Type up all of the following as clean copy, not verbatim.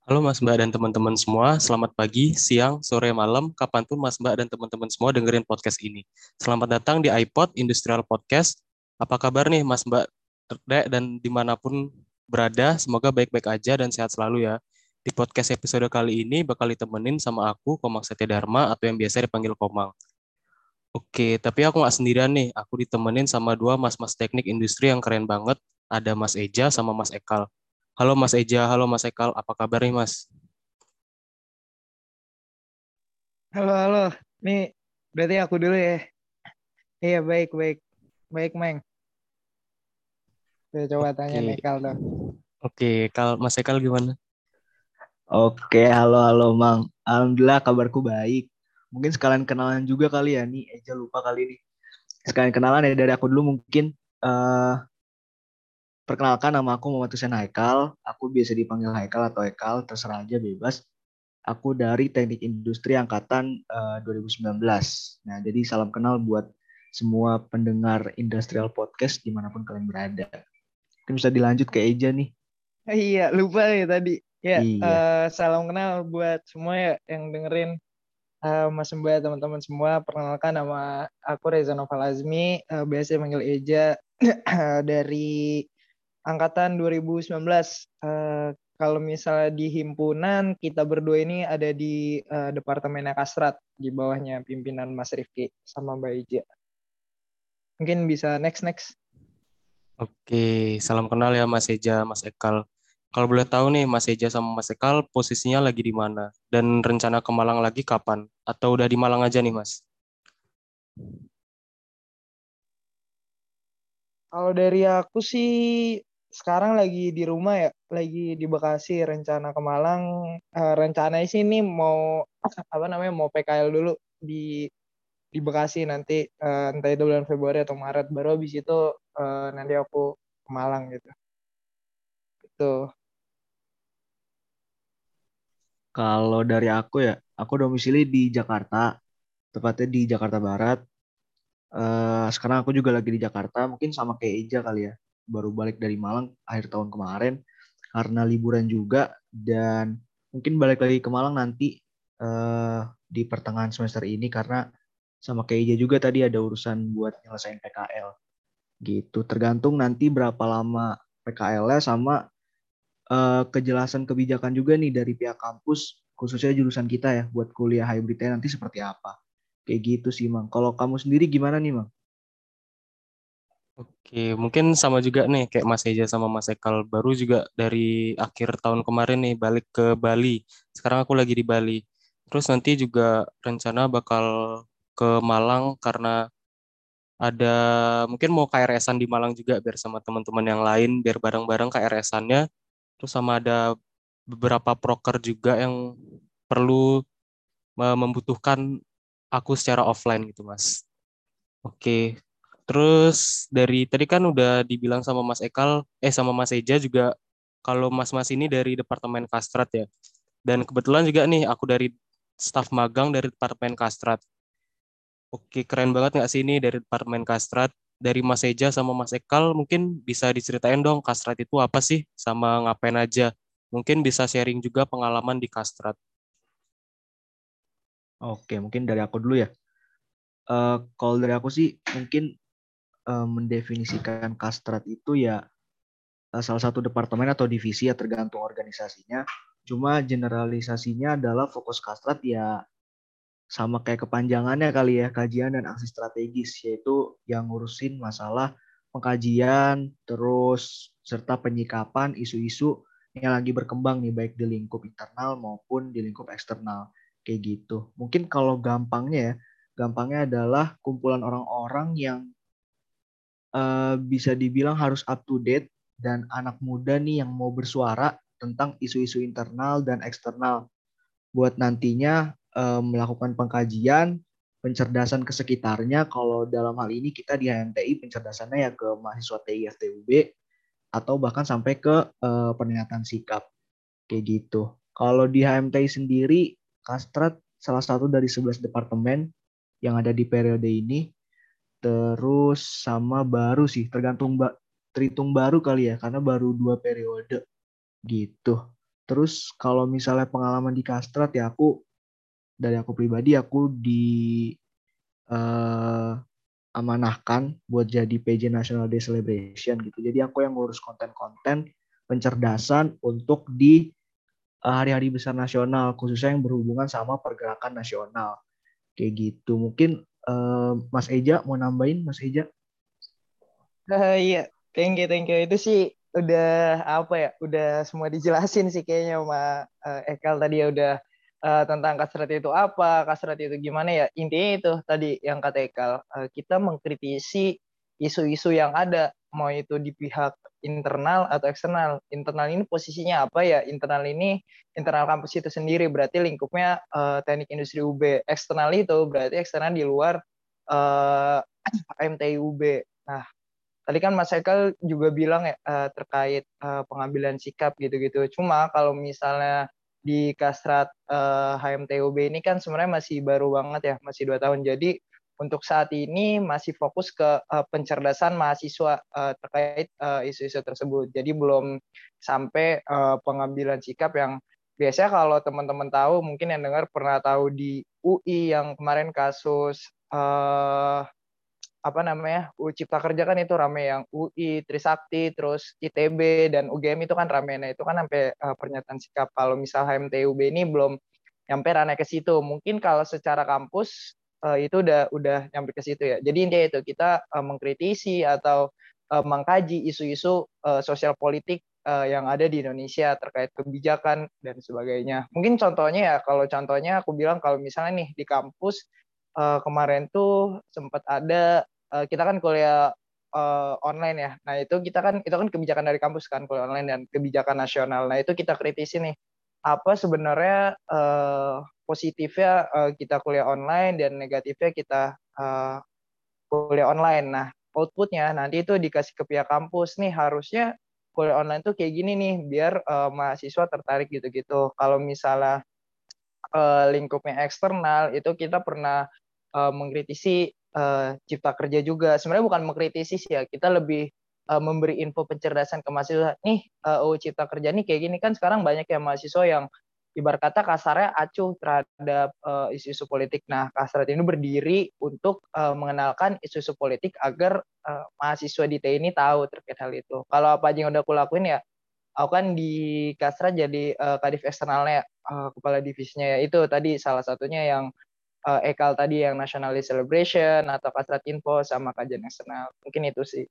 Halo Mas Mbak dan teman-teman semua, selamat pagi, siang, sore, malam, kapanpun Mas Mbak dan teman-teman semua dengerin podcast ini. Selamat datang di iPod Industrial Podcast. Apa kabar nih Mas Mbak Dek, dan dimanapun berada, semoga baik-baik aja dan sehat selalu ya. Di podcast episode kali ini bakal ditemenin sama aku, Komang Setia Dharma, atau yang biasa dipanggil Komang. Oke, tapi aku nggak sendirian nih, aku ditemenin sama dua mas-mas teknik industri yang keren banget. Ada Mas Eja sama Mas Ekal. Halo Mas Eja, halo Mas Ekal, apa kabar nih Mas? Halo, halo. Nih, berarti aku dulu ya. Iya, baik, baik. Baik, Meng. Coba tanya nih, Oke, Kaldo. oke. Kalau Mas Ekal gimana? Oke, halo halo Mang. Alhamdulillah kabarku baik. Mungkin sekalian kenalan juga kali ya nih. Eja lupa kali ini. Sekalian kenalan ya dari aku dulu mungkin. eh Perkenalkan nama aku Muhammad Hussein Haikal. Aku biasa dipanggil Haikal atau Ekal, terserah aja bebas. Aku dari Teknik Industri Angkatan 2019. Nah, jadi salam kenal buat semua pendengar Industrial Podcast dimanapun kalian berada. Mungkin bisa dilanjut ke Eja nih. Iya, lupa ya tadi. Ya, Iya. salam kenal buat semua ya yang dengerin. Mas Mbak, teman-teman semua. Perkenalkan nama aku Reza Noval Azmi. Biasa manggil Eja. Dari Angkatan 2019. Kalau misalnya di himpunan, kita berdua ini ada di Departemen Kastrat. Di bawahnya pimpinan Mas Rifki sama Mbak Eja. Mungkin bisa next. Oke, salam kenal ya Mas Eja, Mas Ekal. Kalau boleh tahu nih, Mas Eja sama Mas Ekal posisinya lagi di mana? Dan rencana ke Malang lagi kapan? Atau udah di Malang aja nih, Mas? Kalau dari aku sih sekarang lagi di rumah ya, lagi di Bekasi. Rencana ke Malang, rencananya sih ini mau apa namanya mau PKL dulu di di Bekasi nanti, entah itu bulan Februari atau Maret. Baru habis itu nanti aku ke Malang gitu. Itu. Kalau dari aku ya, aku domisili di Jakarta, tepatnya di Jakarta Barat. Sekarang aku juga lagi di Jakarta, mungkin sama kayak Ija kali ya. Baru balik dari Malang akhir tahun kemarin karena liburan juga dan mungkin balik lagi ke Malang nanti eh, di pertengahan semester ini karena sama kayak Ija juga tadi ada urusan buat nyelesain PKL gitu. Tergantung nanti berapa lama PKL-nya sama kejelasan kebijakan juga nih dari pihak kampus khususnya jurusan kita ya buat kuliah hybridnya nanti seperti apa. Kayak gitu sih, Mang. Kalau kamu sendiri gimana nih, Mang? Oke, mungkin sama juga nih kayak Mas Eja sama Mas Ekal. Baru juga dari akhir tahun kemarin nih balik ke Bali. Sekarang aku lagi di Bali. Terus nanti juga rencana bakal ke Malang karena ada mungkin mau KRS-an di Malang juga biar sama teman-teman yang lain biar bareng-bareng KRS-annya. Terus sama ada beberapa proker juga yang perlu membutuhkan aku secara offline gitu Mas. Oke. Terus dari tadi kan udah dibilang sama Mas Ekal, sama Mas Eja juga kalau Mas-Mas ini dari Departemen Kastrat ya. Dan kebetulan juga nih aku dari staf magang dari Departemen Kastrat. Oke, keren banget nggak sih ini dari Departemen Kastrat? Dari Mas Eja sama Mas Ekal, mungkin bisa diceritain dong Kastrat itu apa sih? Sama ngapain aja? Mungkin bisa sharing juga pengalaman di Kastrat. Oke, mungkin dari aku dulu ya. Kalau dari aku sih mungkin mendefinisikan kastrat itu ya salah satu departemen atau divisi ya tergantung organisasinya. Cuma generalisasinya adalah fokus kastrat ya sama kayak kepanjangannya kali ya, kajian dan aksi strategis, yaitu yang ngurusin masalah pengkajian, terus serta penyikapan isu-isu yang lagi berkembang nih, baik di lingkup internal maupun di lingkup eksternal, kayak gitu. Mungkin kalau gampangnya adalah kumpulan orang-orang yang bisa dibilang harus up to date dan anak muda nih yang mau bersuara tentang isu-isu internal dan eksternal buat nantinya melakukan pengkajian, pencerdasan ke sekitarnya. Kalau dalam hal ini kita di HMTI pencerdasannya ya ke mahasiswa TI FTUB atau bahkan sampai ke pernyataan sikap kayak gitu. Kalau di HMTI sendiri, Kastrat salah satu dari 11 departemen yang ada di periode ini. Terus sama baru sih, terhitung baru kali ya, karena baru 2 periode gitu. Terus kalau misalnya pengalaman di Kastrat ya dari aku pribadi aku eh, amanahkan buat jadi PJ National Day Celebration gitu. Jadi aku yang ngurus konten-konten pencerdasan untuk di hari-hari besar nasional, khususnya yang berhubungan sama pergerakan nasional. Kayak gitu. Mungkin Mas Eja mau nambahin, Mas Eja? Iya, thank you. Itu sih udah apa ya? Udah semua dijelasin sih kayaknya sama Ekal tadi ya udah tentang kasrat itu apa, kasrat itu gimana ya. Intinya itu tadi yang kata Ekal, kita mengkritisi isu-isu yang ada, mau itu di pihak internal atau eksternal. Internal ini posisinya apa ya? Internal ini internal kampus itu sendiri berarti lingkupnya Teknik Industri UB. Eksternal itu berarti eksternal di luar MTI UB. Nah, tadi kan Mas Haikal juga bilang ya terkait pengambilan sikap gitu-gitu. Cuma kalau misalnya di Kasrat HMTUB ini kan sebenarnya masih baru banget ya, masih 2 tahun. Jadi untuk saat ini masih fokus ke pencerdasan mahasiswa terkait isu-isu tersebut. Jadi belum sampai pengambilan sikap yang biasanya kalau teman-teman tahu, mungkin yang dengar pernah tahu di UI yang kemarin kasus apa namanya Cipta Kerja kan itu rame yang UI, Trisakti, terus ITB dan UGM itu kan rame. Nah itu kan sampai pernyataan sikap. Kalau misal HMTUB ini belum nyampe ranah ke situ. Mungkin kalau secara kampus itu udah nyampe ke situ ya. Jadi intinya itu kita mengkritisi atau mengkaji isu-isu sosial politik yang ada di Indonesia terkait kebijakan dan sebagainya. Mungkin contohnya ya, kalau contohnya aku bilang kalau misalnya nih di kampus kemarin tuh sempat ada kita kan kuliah online ya. Nah, itu kan kebijakan dari kampus kan kuliah online dan kebijakan nasional. Nah, itu kita kritisi nih. Apa sebenarnya positifnya kita kuliah online dan negatifnya kita kuliah online. Nah, outputnya nanti itu dikasih ke pihak kampus nih harusnya kuliah online tuh kayak gini nih biar mahasiswa tertarik gitu-gitu. Kalau misalnya lingkupnya eksternal itu kita pernah mengkritisi Cipta Kerja juga. Sebenarnya bukan mengkritisi sih ya, kita lebih memberi info pencerdasan ke mahasiswa. Nih Cipta Kerja nih kayak gini kan sekarang banyak ya mahasiswa yang ibarat kata kasarnya acuh terhadap isu-isu politik. Nah, Kasrat ini berdiri untuk mengenalkan isu-isu politik agar mahasiswa di TI ini tahu terkait hal itu. Kalau apa aja yang udah aku lakuin ya, aku kan di Kastra jadi kadif eksternalnya, kepala divisinya ya itu tadi salah satunya yang Ekal tadi yang Nationalist Celebration atau Kastrat Info sama kajian eksternal. Mungkin itu sih.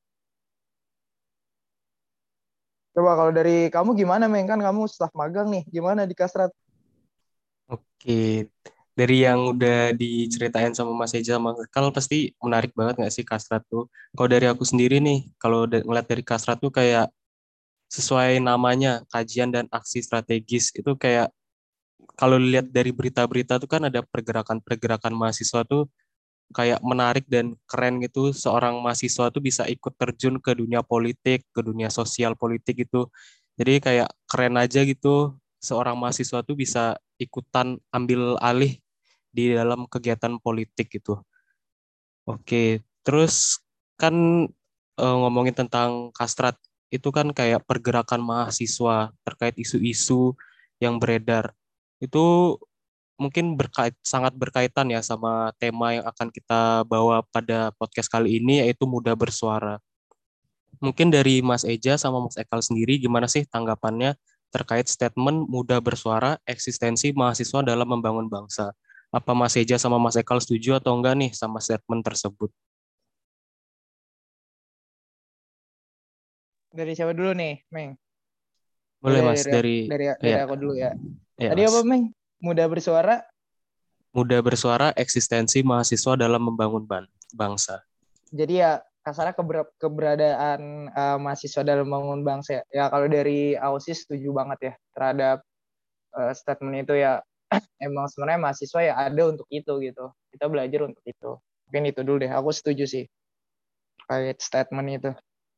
Coba kalau dari kamu gimana, Meng? Kan kamu staf magang nih. Gimana di Kastrat? Oke, dari yang udah diceritain sama Mas Eja sama Mas Ekal pasti menarik banget nggak sih Kastrat tuh? Kalau dari aku sendiri nih, kalau ngeliat dari Kastrat tuh kayak sesuai namanya, kajian dan aksi strategis. Itu kayak kalau lihat dari berita-berita tuh kan ada pergerakan-pergerakan mahasiswa tuh kayak menarik dan keren gitu. Seorang mahasiswa tuh bisa ikut terjun ke dunia politik, ke dunia sosial politik gitu. Jadi kayak keren aja gitu. Seorang mahasiswa tuh bisa ikutan ambil alih di dalam kegiatan politik gitu. Oke, terus kan ngomongin tentang Kastrat itu kan kayak pergerakan mahasiswa terkait isu-isu yang beredar. Itu mungkin sangat berkaitan ya sama tema yang akan kita bawa pada podcast kali ini yaitu muda bersuara. Mungkin dari Mas Eja sama Mas Ekal sendiri gimana sih tanggapannya terkait statement muda bersuara eksistensi mahasiswa dalam membangun bangsa? Apa Mas Eja sama Mas Ekal setuju atau enggak nih sama statement tersebut? Dari siapa dulu nih, Meng? Boleh Boleh Mas dari ya aku dulu ya. ya Tadi apa, Mas. Meng? Mudah bersuara. Muda bersuara eksistensi mahasiswa dalam membangun bangsa. Jadi ya kasarnya keberadaan mahasiswa dalam membangun bangsa ya. Ya kalau dari AUSIS setuju banget ya terhadap statement itu ya. Emang sebenarnya mahasiswa ya ada untuk itu gitu. Kita belajar untuk itu. Mungkin itu dulu deh. Aku setuju sih terkait statement itu.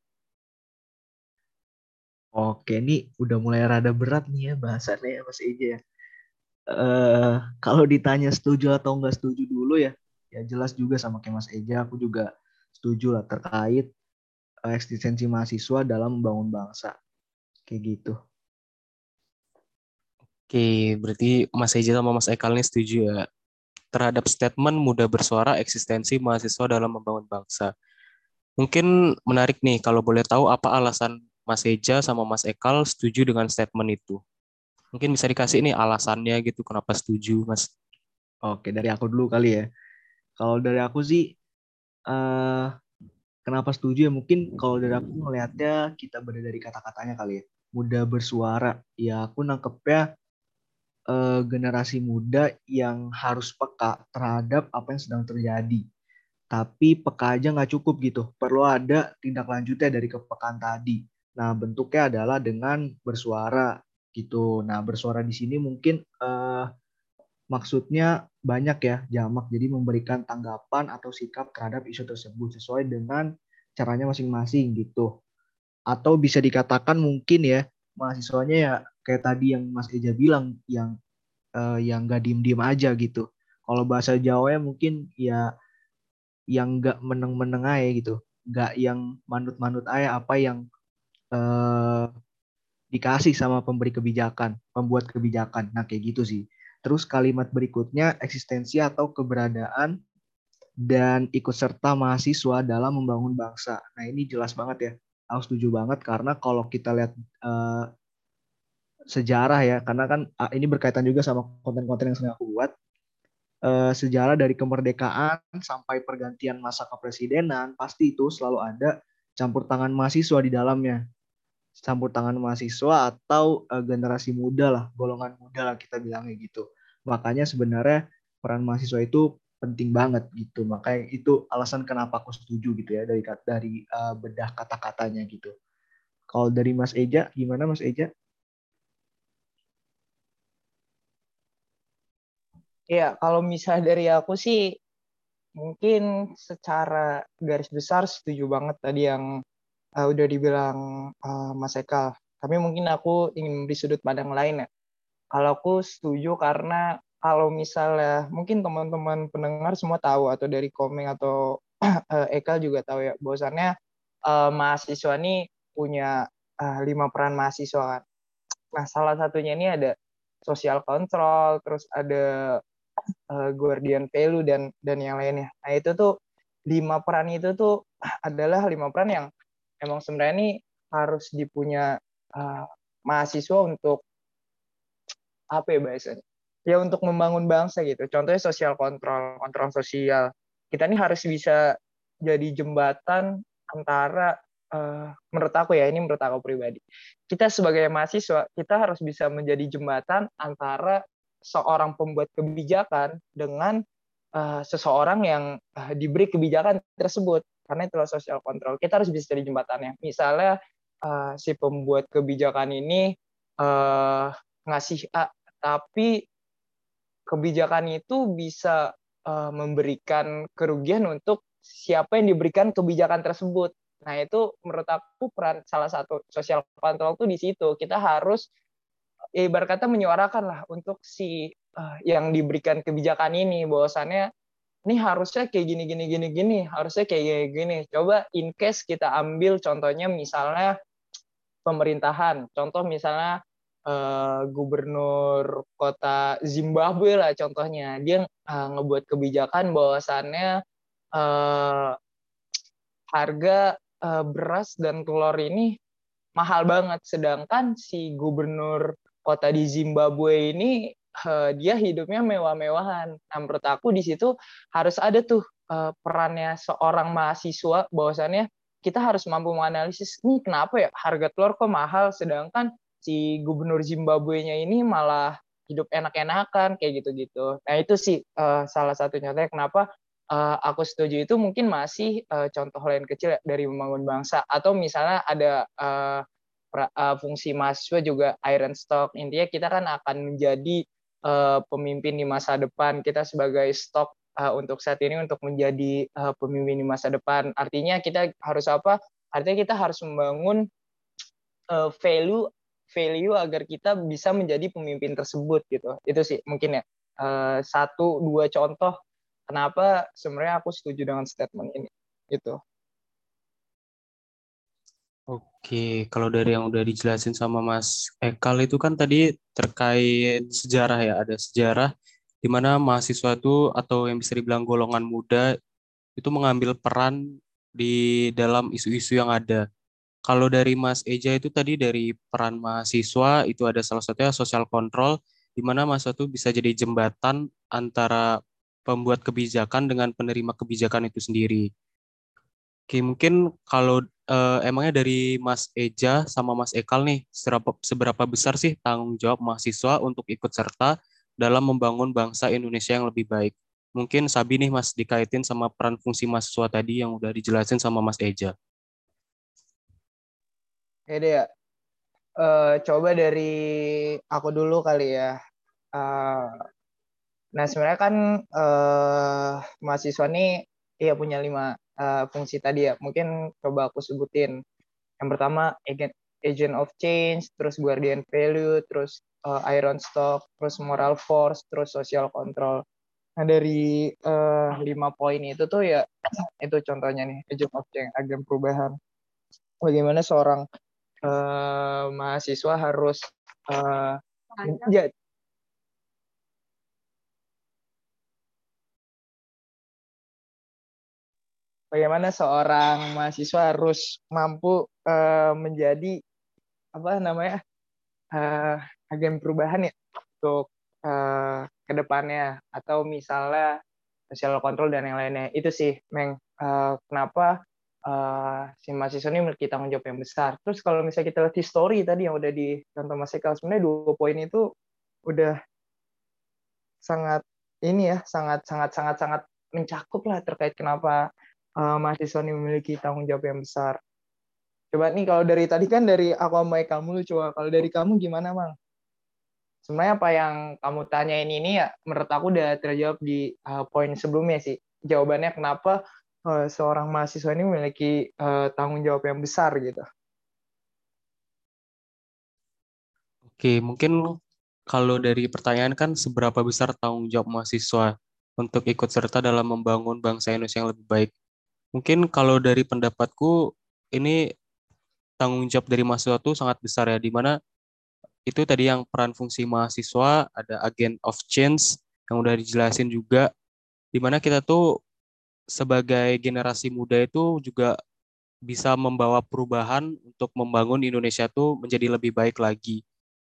Oke, ini udah mulai rada berat nih ya bahasannya ya Mas Eja ya. eh Kalau ditanya setuju atau enggak setuju dulu ya, ya jelas juga sama kayak Mas Eja, aku juga setuju lah terkait eksistensi mahasiswa dalam membangun bangsa, kayak gitu. Oke, berarti Mas Eja sama Mas Ekal ini setuju ya terhadap statement muda bersuara eksistensi mahasiswa dalam membangun bangsa. Mungkin menarik nih kalau boleh tahu apa alasan Mas Eja sama Mas Ekal setuju dengan statement itu. Mungkin bisa dikasih nih alasannya gitu kenapa setuju, Mas. Oke, dari aku dulu kali ya. Kalau dari aku sih, eh kenapa setuju ya? Mungkin kalau dari aku ngelihatnya kita beda dari kata-katanya kali ya. Muda bersuara. Ya aku nangkepnya generasi muda yang harus peka terhadap apa yang sedang terjadi. Tapi peka aja nggak cukup gitu. Perlu ada tindak lanjutnya dari kepekaan tadi. Nah, bentuknya adalah dengan bersuara gitu. Nah, bersuara di sini mungkin maksudnya banyak ya, jamak. Jadi memberikan tanggapan atau sikap terhadap isu tersebut sesuai dengan caranya masing-masing gitu. Atau bisa dikatakan mungkin ya, mahasiswanya ya kayak tadi yang Mas Eja bilang, yang nggak diem-diem aja gitu. Kalau bahasa Jawa ya mungkin ya yang nggak meneng-meneng aja gitu, nggak yang manut-manut aja apa yang eh, dikasih sama pemberi kebijakan, pembuat kebijakan. Nah kayak gitu sih. Terus kalimat berikutnya eksistensi atau keberadaan dan ikut serta mahasiswa dalam membangun bangsa. Nah ini jelas banget ya. Aku setuju banget karena kalau kita lihat eh, sejarah ya, karena kan ini berkaitan juga sama konten-konten yang sedang aku buat. Sejarah dari kemerdekaan sampai pergantian masa kepresidenan, pasti itu selalu ada campur tangan mahasiswa di dalamnya. Campur tangan mahasiswa atau generasi muda lah, golongan muda lah kita bilangnya gitu. Makanya sebenarnya peran mahasiswa itu penting banget gitu. Makanya itu alasan kenapa aku setuju gitu ya dari bedah kata-katanya gitu. Kalau dari Mas Eja, gimana Mas Eja? Ya, kalau misalnya dari aku sih mungkin secara garis besar setuju banget tadi yang udah dibilang Mas Eka. Tapi mungkin aku ingin memberi sudut pandang lain ya. Kalau aku setuju karena kalau misalnya mungkin teman-teman pendengar semua tahu atau dari komen atau Eka juga tahu ya bahwasannya mahasiswa ini punya 5 peran mahasiswa kan. Nah, salah satunya ini ada social control, terus ada guardian value dan yang lainnya. Nah, itu tuh 5 peran itu tuh adalah 5 peran yang emang sebenarnya ini harus dipunya uh, mahasiswa untuk apa ya bahasanya? Ya untuk membangun bangsa gitu. Contohnya sosial kontrol, kontrol sosial. Kita ini harus bisa jadi jembatan antara menurut aku ya, ini menurut aku pribadi. Kita sebagai mahasiswa, kita harus bisa menjadi jembatan antara seorang pembuat kebijakan dengan seseorang yang diberi kebijakan tersebut. Karena itulah social control. Kita harus bisa jadi jembatannya. Misalnya si pembuat kebijakan ini ngasih A, tapi kebijakan itu bisa memberikan kerugian untuk siapa yang diberikan kebijakan tersebut. Nah, itu menurut aku peran salah satu social control tuh di situ. Kita harus ibarat kata menyuarakan lah untuk si yang diberikan kebijakan ini bahwasannya ini harusnya kayak gini gini gini gini, harusnya kayak gini gini. Coba in case kita ambil contohnya misalnya pemerintahan. Contoh misalnya gubernur kota Zimbabwe lah contohnya. Dia ngebuat kebijakan bahwasannya uh, harga beras dan telur ini mahal banget. Sedangkan si gubernur kota di Zimbabwe ini dia hidupnya mewah-mewahan. Nah, menurut aku di situ harus ada tuh perannya seorang mahasiswa bahwasannya kita harus mampu menganalisis nih kenapa ya harga telur kok mahal sedangkan si gubernur Zimbabwe-nya ini malah hidup enak-enakan kayak gitu-gitu. Nah, itu sih salah satu contohnya kenapa aku setuju itu mungkin masih contoh lain kecil dari membangun bangsa atau misalnya ada fungsi mahasiswa juga iron stock. Intinya kita kan akan menjadi pemimpin di masa depan. Kita sebagai stok untuk saat ini untuk menjadi pemimpin di masa depan. Artinya kita harus apa? Artinya kita harus membangun value value agar kita bisa menjadi pemimpin tersebut gitu. Itu sih mungkin ya satu dua contoh kenapa sebenarnya aku setuju dengan statement ini. Gitu. Oke, kalau dari yang udah dijelasin sama Mas Ekal itu kan tadi terkait sejarah ya, ada sejarah di mana mahasiswa itu atau yang bisa dibilang golongan muda itu mengambil peran di dalam isu-isu yang ada. Kalau dari Mas Eja itu tadi dari peran mahasiswa itu ada salah satunya social control, di mana mahasiswa itu bisa jadi jembatan antara pembuat kebijakan dengan penerima kebijakan itu sendiri. Oke, mungkin kalau emangnya dari Mas Eja sama Mas Ekal nih, seberapa besar sih tanggung jawab mahasiswa untuk ikut serta dalam membangun bangsa Indonesia yang lebih baik? Mungkin Sabi nih Mas dikaitin sama peran fungsi mahasiswa tadi yang udah dijelasin sama Mas Eja. Oke deh ya. Coba dari aku dulu kali ya. Eh, nah sebenarnya kan mahasiswa nih ya punya 5 fungsi tadi ya. Mungkin coba aku sebutin. Yang pertama agent of change, terus guardian value, terus iron stock, terus moral force, terus social control. Nah dari 5 poin itu tuh ya itu contohnya nih agent of change, agen perubahan. Bagaimana seorang mahasiswa harus uh, ya, bagaimana seorang mahasiswa harus mampu menjadi apa namanya agen perubahan ya untuk ke depannya atau misalnya social control dan yang lainnya. Itu sih Meng, kenapa si mahasiswa ini memiliki tanggung jawab yang besar. Terus kalau misalnya kita lihat history tadi yang udah di contoh Mas Ekal, sebenarnya 2 poin itu udah sangat ini ya, sangat sangat sangat sangat mencakup lah terkait kenapa mahasiswa ini memiliki tanggung jawab yang besar. Coba nih kalau dari tadi kan dari aku sama kamu, coba kalau dari kamu gimana, Mang? Sebenarnya apa yang kamu tanyain ini ya menurut aku udah terjawab di poin sebelumnya sih. Jawabannya kenapa seorang mahasiswa ini memiliki tanggung jawab yang besar gitu. Oke, mungkin kalau dari pertanyaan kan seberapa besar tanggung jawab mahasiswa untuk ikut serta dalam membangun bangsa Indonesia yang lebih baik. Mungkin kalau dari pendapatku ini tanggung jawab dari mahasiswa itu sangat besar ya, di mana itu tadi yang peran fungsi mahasiswa, ada agent of change yang udah dijelasin juga, di mana kita tuh sebagai generasi muda itu juga bisa membawa perubahan untuk membangun Indonesia tuh menjadi lebih baik lagi.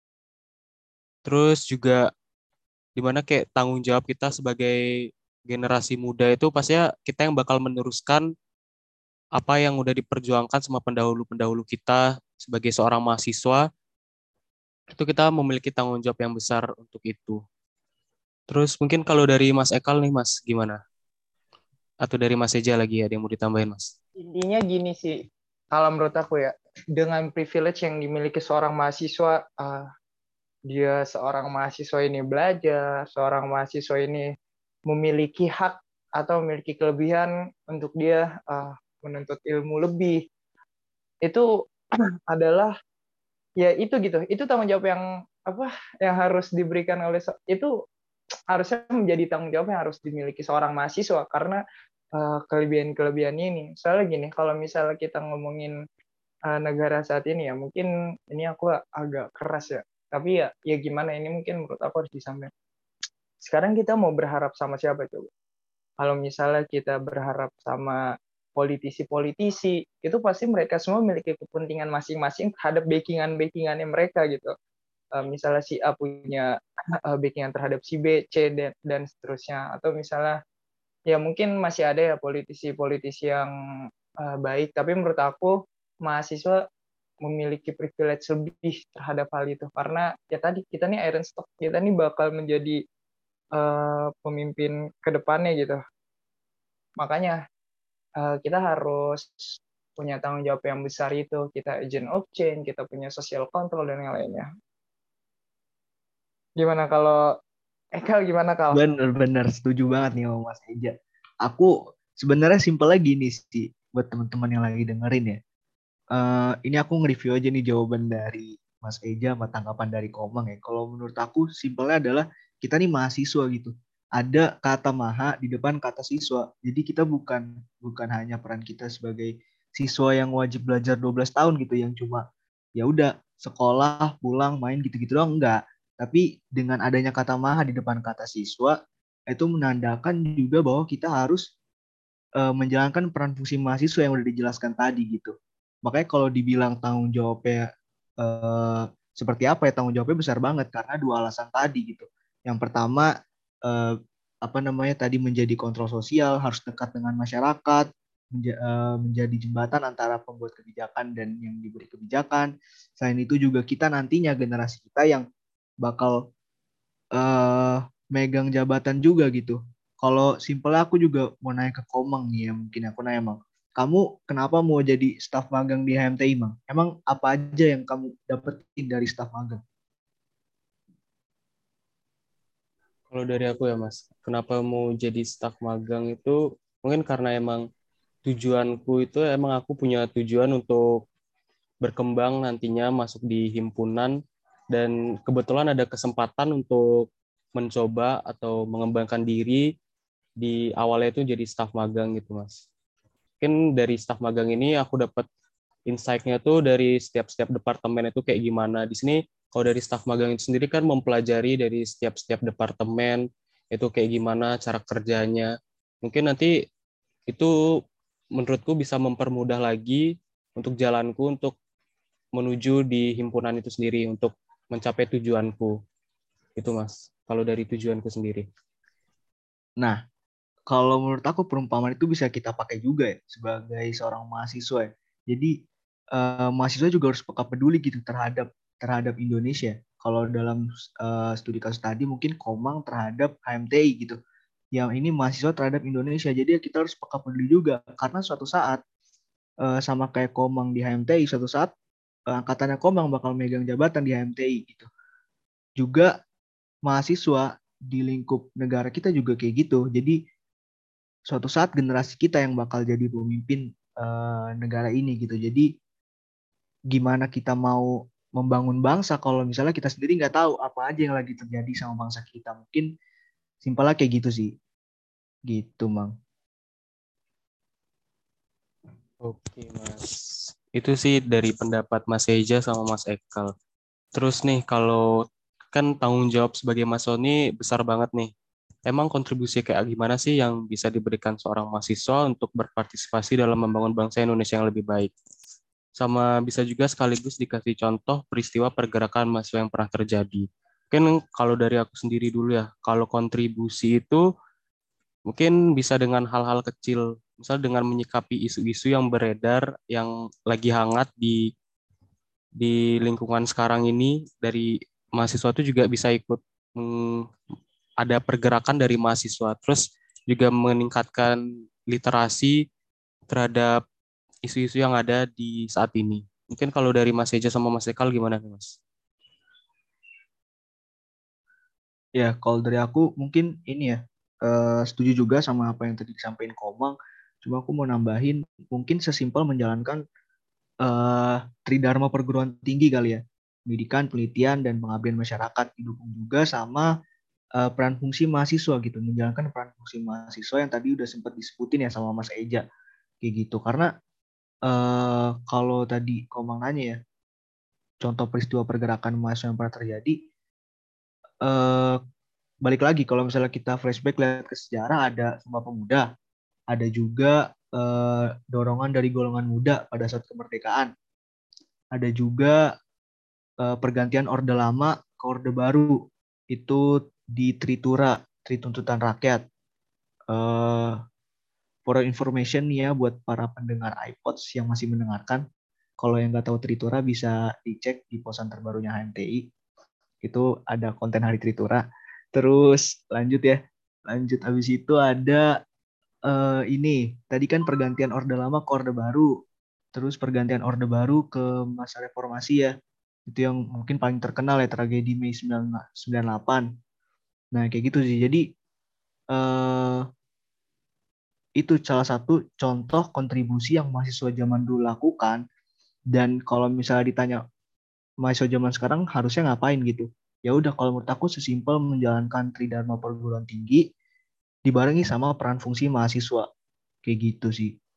Terus juga di mana kayak tanggung jawab kita sebagai generasi muda itu pastinya kita yang bakal meneruskan apa yang udah diperjuangkan sama pendahulu-pendahulu kita sebagai seorang mahasiswa, itu kita memiliki tanggung jawab yang besar untuk itu. Terus mungkin kalau dari Mas Ekal nih Mas, gimana? Atau dari Mas Eja lagi ya, ada yang mau ditambahin Mas? Intinya gini sih, kalau menurut aku ya, dengan privilege yang dimiliki seorang mahasiswa, dia seorang mahasiswa ini belajar, seorang mahasiswa ini memiliki hak atau memiliki kelebihan untuk dia menuntut ilmu lebih. Itu adalah ya itu gitu. Itu tanggung jawab yang apa yang harus diberikan oleh itu harusnya menjadi tanggung jawab yang harus dimiliki seorang mahasiswa karena kelebihan-kelebihan ini. Soalnya gini, kalau misalnya kita ngomongin negara saat ini ya, mungkin ini aku agak keras ya. Tapi ya gimana ini mungkin menurut aku harus disampaikan. Sekarang kita mau berharap sama siapa coba? Kalau misalnya kita berharap sama politisi-politisi, itu pasti mereka semua memiliki kepentingan masing-masing terhadap backingan-backingannya mereka gitu. Misalnya si A punya backingan terhadap si B, C, dan seterusnya. Atau misalnya, ya mungkin masih ada ya politisi-politisi yang baik, tapi menurut aku mahasiswa memiliki privilege lebih terhadap hal itu. Karena ya tadi, kita nih iron stock, kita nih bakal menjadi pemimpin ke depannya gitu. Makanya kita harus punya tanggung jawab yang besar itu. Kita agent of change, kita punya social control dan yang lainnya. Gimana kalau Ekal gimana Kal? Bener-bener setuju banget nih sama Mas Eja. Aku sebenarnya simpelnya gini sih buat teman-teman yang lagi dengerin ya. Ini aku nge-review aja nih jawaban dari Mas Eja sama tanggapan dari Komang ya. Kalau menurut aku simpelnya adalah kita nih mahasiswa gitu. Ada kata maha di depan kata siswa. Jadi kita bukan hanya peran kita sebagai siswa yang wajib belajar 12 tahun gitu, yang cuma ya udah sekolah, pulang, main gitu-gitu doang, enggak. Tapi dengan adanya kata maha di depan kata siswa, itu menandakan juga bahwa kita harus menjalankan peran fungsi mahasiswa yang udah dijelaskan tadi gitu. Makanya kalau dibilang tanggung jawabnya seperti apa ya, tanggung jawabnya besar banget karena dua alasan tadi gitu. Yang pertama eh, apa namanya tadi, menjadi kontrol sosial, harus dekat dengan masyarakat, menjadi jembatan antara pembuat kebijakan dan yang diberi kebijakan. Selain itu juga kita nantinya generasi kita yang bakal eh megang jabatan juga gitu. Kalau simpelnya aku juga mau nanya ke Komang nih ya, mungkin aku nanya Mang. Kamu kenapa mau jadi staf magang di HMTI, Mang? Emang apa aja yang kamu dapetin dari staf magang? Kalau dari aku ya Mas, kenapa mau jadi staf magang itu mungkin karena emang tujuanku itu emang aku punya tujuan untuk berkembang nantinya masuk di himpunan dan kebetulan ada kesempatan untuk mencoba atau mengembangkan diri di awalnya itu jadi staf magang gitu Mas. Mungkin dari staf magang ini aku dapat insight-nya tuh dari setiap departemen itu kayak gimana. Di sini kalau dari staf magang itu sendiri kan mempelajari dari setiap departemen itu kayak gimana cara kerjanya. Mungkin nanti itu menurutku bisa mempermudah lagi untuk jalanku untuk menuju di himpunan itu sendiri untuk mencapai tujuanku. Itu Mas, kalau dari tujuanku sendiri. Nah, kalau menurut aku perumpamaan itu bisa kita pakai juga ya sebagai seorang mahasiswa ya. Jadi mahasiswa juga harus peka peduli gitu terhadap Indonesia. Kalau dalam studi kasus tadi mungkin Komang terhadap HMTI gitu. Yang ini mahasiswa terhadap Indonesia. Jadi ya kita harus peka peduli juga karena suatu saat sama kayak Komang di HMTI, suatu saat angkatannya Komang bakal megang jabatan di HMTI gitu. Juga mahasiswa di lingkup negara kita juga kayak gitu. Jadi suatu saat generasi kita yang bakal jadi pemimpin negara ini gitu. Jadi gimana kita mau membangun bangsa kalau misalnya kita sendiri nggak tahu apa aja yang lagi terjadi sama bangsa kita. Mungkin simpelnya kayak gitu sih. Gitu, Mang. Oke, Mas. Itu sih dari pendapat Mas Eja sama Mas Ekal. Terus nih, kalau kan tanggung jawab sebagai Mas Sony besar banget nih. Emang kontribusi kayak gimana sih yang bisa diberikan seorang mahasiswa untuk berpartisipasi dalam membangun bangsa Indonesia yang lebih baik? Sama bisa juga sekaligus dikasih contoh peristiwa pergerakan mahasiswa yang pernah terjadi. Mungkin kalau dari aku sendiri dulu ya, kalau kontribusi itu mungkin bisa dengan hal-hal kecil, misal dengan menyikapi isu-isu yang beredar, yang lagi hangat di lingkungan sekarang ini, dari mahasiswa itu juga bisa ikut ada pergerakan dari mahasiswa, terus juga meningkatkan literasi terhadap isu-isu yang ada di saat ini. Mungkin kalau dari Mas Eja sama Mas Ekal gimana nih Mas? Ya, kalau dari aku mungkin ini ya, setuju juga sama apa yang tadi disampaikan Komang. Cuma aku mau nambahin, mungkin sesimpel menjalankan tridharma perguruan tinggi kali ya. Pendidikan, penelitian, dan pengabdian masyarakat didukung juga sama peran fungsi mahasiswa gitu. Menjalankan peran fungsi mahasiswa yang tadi udah sempat disebutin ya sama Mas Eja. Kayak gitu. Karena kalau tadi Komang nanya ya, contoh peristiwa pergerakan mahasiswa yang pernah terjadi, eh, balik lagi kalau misalnya kita flashback lihat ke sejarah, ada Sumpah Pemuda, ada juga dorongan dari golongan muda pada saat kemerdekaan, ada juga pergantian Orde Lama ke Orde Baru itu di Tritura, Trituntutan Rakyat. Eh, for information nih ya buat para pendengar iPods yang masih mendengarkan, kalau yang nggak tahu Tritura bisa dicek di posan terbarunya HMTI, itu ada konten Hari Tritura. Terus lanjut ya, lanjut habis itu ada ini tadi kan pergantian Orde Lama ke Orde Baru, terus pergantian Orde Baru ke masa reformasi ya, itu yang mungkin paling terkenal ya, tragedi Mei 98. Nah kayak gitu sih, jadi eh, itu salah satu contoh kontribusi yang mahasiswa zaman dulu lakukan. Dan kalau misalnya ditanya mahasiswa zaman sekarang harusnya ngapain gitu, ya udah kalau menurut aku sesimpel menjalankan tridharma perguruan tinggi dibarengi sama peran fungsi mahasiswa, kayak gitu sih.